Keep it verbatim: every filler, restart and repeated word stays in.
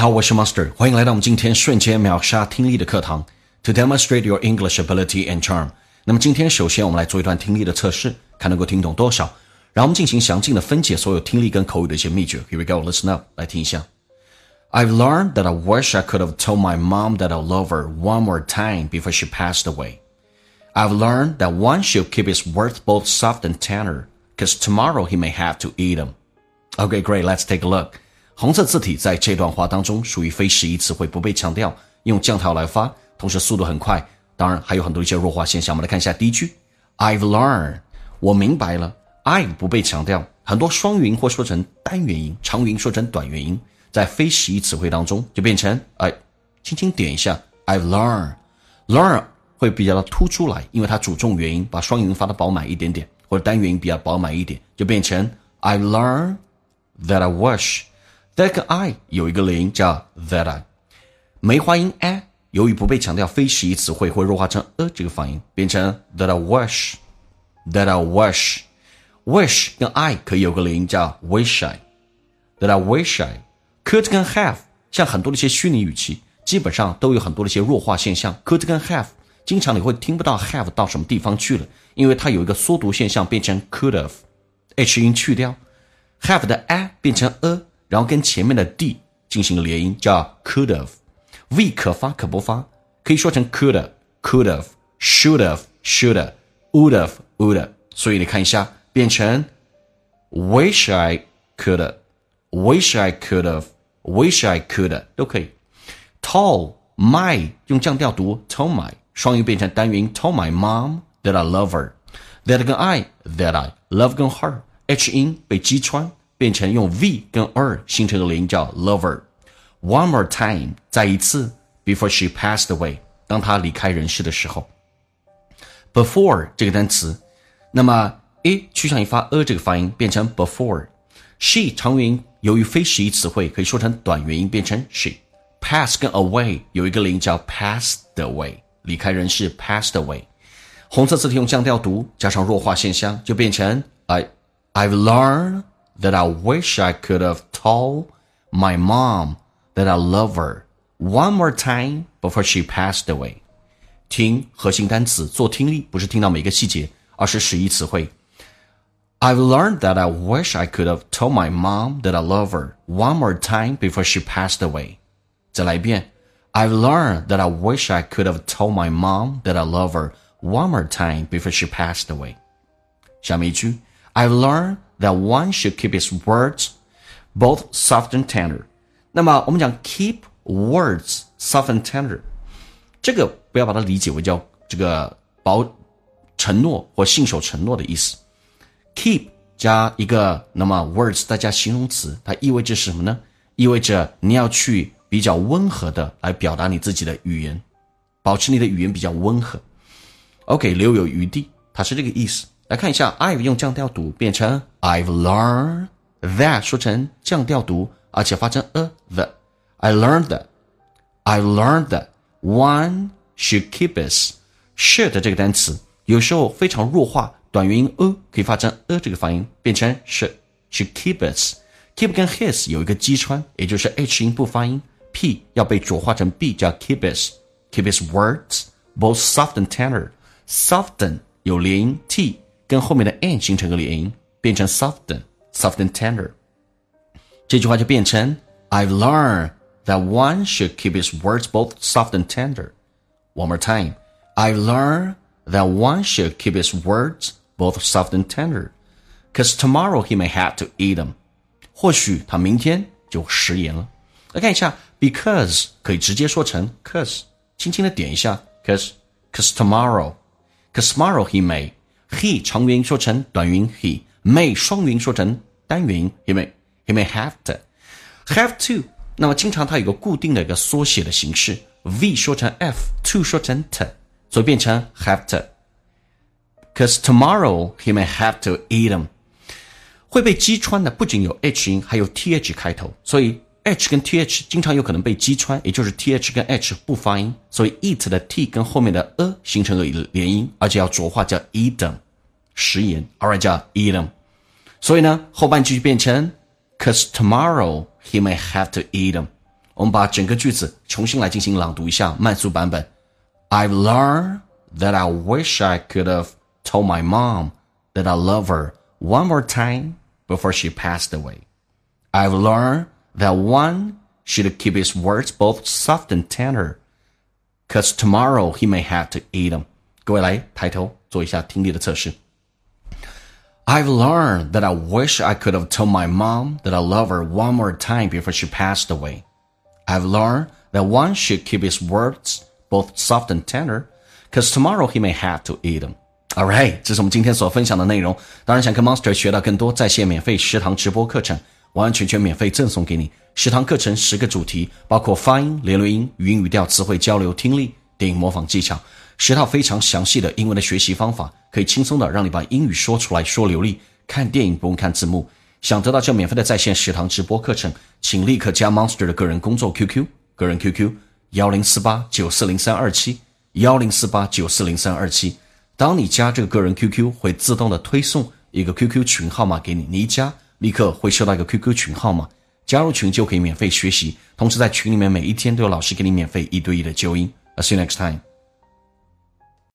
好，我是 Master， 欢迎来到我们今天瞬间秒杀听力的课堂 To demonstrate your English ability and charm。 那么今天首先我们来做一段听力的测试，看能够听懂多少，然后我们进行详尽的分解所有听力跟口语的一些秘诀。 Here we go, listen up， 来听一下。 I've learned that I wish I could have told my mom that I love her one more time before she passed away. I've learned that one should keep his words both soft and tender, because tomorrow he may have to eat them. Okay, great, let's take a look. 红色字体在这段话当中属于非实义词汇，不被强调，用降调来发，同时速度很快，当然还有很多一些弱化现象。我们来看一下第一句 I've learned， 我明白了。 I 不被强调，很多双元音或说成单元音，长元音说成短元音，在非实义词汇当中就变成哎，轻轻点一下 I've learned。 learn 会比较的突出来，因为它主重元音，把双元音发的饱满一点点，或者单元音比较饱满一点，就变成 I've learned that I wish。 that 跟 I 有一个类音叫 that I， 梅花音 a 由于不被强调，非实义词汇会弱化成 a 这个发音，变成 that I wish that I wish。 wish 跟 I 可以有个类音叫 wish I that I wish I。 could 跟 have 像很多的一些虚拟语气基本上都有很多的一些弱化现象。 could 跟 have 经常你会听不到 have 到什么地方去了，因为它有一个缩读现象，变成 could have， h 音去掉， have 的 a 变成 a， 然后跟前面的 d 进行连音叫 could have。 v 可发可不发，可以说成 could have could have should have should have would have would have， 所以你看一下变成 wish I could have wish I could have wish I could have 都可以。 told my 用降调读 told my， 双音变成单元音 told my mom that I love her。 that 跟 I that I love 跟 her h 音被击穿，变成用 v 跟 er 形成的连音叫 lover。 one more time 再一次 before she passed away， 当她离开人世的时候。 before 这个单词，那么 a 趋向于发 a 这个发音，变成 before。 she 长元音由于非实义词汇可以说成短元音，变成 she。 pass 跟 away 有一个类音叫 passed away， 离开人世 passed away。 红色字体用降调读加上弱化现象，就变成 I, I've learned that I wish I could have told my mom that I love her one more time before she passed away。 听核心单词做听力，不是听到每个细节，而是实义词汇。 I've learned that I wish I could have told my mom that I love her one more time before she passed away。 再来一遍 I've learned that I wish I could have told my mom that I love her one more time before she passed away。 下面一句 I've learned that one should keep his words both soft and tender。 那么我们讲 keep words soft and tender， 这个不要把它理解为叫这个保承诺或信守承诺的意思。 keep 加一个那么 words 再加形容词，它意味着什么呢？意味着你要去比较温和的来表达你自己的语言，保持你的语言比较温和。 OK， 留有余地，它是这个意思。来看一下 I've 用降调读变成 I've learned that， 说成降调读，而且发成 a the。 I learned that I learned that one should keep his should 这个单词有时候非常弱化，短元音 a 可以发成 a 这个发音，变成 should should keep his。 keep 跟 his 有一个击穿，也就是 h 音不发音， p 要被浊化成 b， 叫 keep his keep his words both soft and tender。 soften 有连音 t 跟后面的 n 形成个连音，变成 soften soft and tender。 这句话就变成 I've learned that one should keep his words both soft and tender。 One more time I've learned that one should keep his words both soft and tender, because tomorrow he may have to eat them。 或许他明天就食言了。来看一下 because 可以直接说成 cause， 轻轻的点一下 cause cause tomorrow cause tomorrow he may。 he 长元音说成短元音 he， may 双元音说成单元音 he may he may have to have to。 那么经常它有个固定的一个缩写的形式， v 说成 f， to 说成 t， 所以变成 have to because tomorrow he may have to eat them。 会被击穿的不仅有 h 音，还有 th 开头，所以 h 跟 th 经常有可能被击穿，也就是 th 跟 h 不发音，所以 eat 的 t 跟后面的 a 形成了连音，而且要浊化叫 eat them， 食言 alright 叫 eat them。 所以呢后半句变成 cause tomorrow he may have to eat them。 我们把整个句子重新来进行朗读一下，慢速版本。I've learned that I wish I could have told my mom that I love her one more time before she passed away. I've learned that one should keep his words both soft and tender, cause tomorrow he may have to eat them. 各位来抬头做一下听力的测试。I've learned that I wish I could have told my mom that I love her one more time before she passed away. I've learned that one should keep his words both soft and tender, cause tomorrow he may have to eat them. Alright, 这是我们今天所分享的内容。当然想跟 Monster 学到更多在线免费十堂直播课程，完完全全免费赠送给你。十堂课程十个主题，包括发音、连轮音、语音语调、词汇交流、听力、电影模仿技巧，十套非常详细的英文的学习方法，可以轻松的让你把英语说出来，说流利。看电影不用看字幕。想得到这免费的在线十堂直播课程，请立刻加 Monster 的个人工作 Q Q， 个人 Q Q 一零四八九四零三二七 一零四八九四零三二七。当你加这个个人 Q Q， 会自动的推送一个 Q Q 群号码给你，你一加立刻会收到一个 Q Q 群号码，加入群就可以免费学习，同时在群里面每一天都有老师给你免费一对一的纠音。I'll see you next time.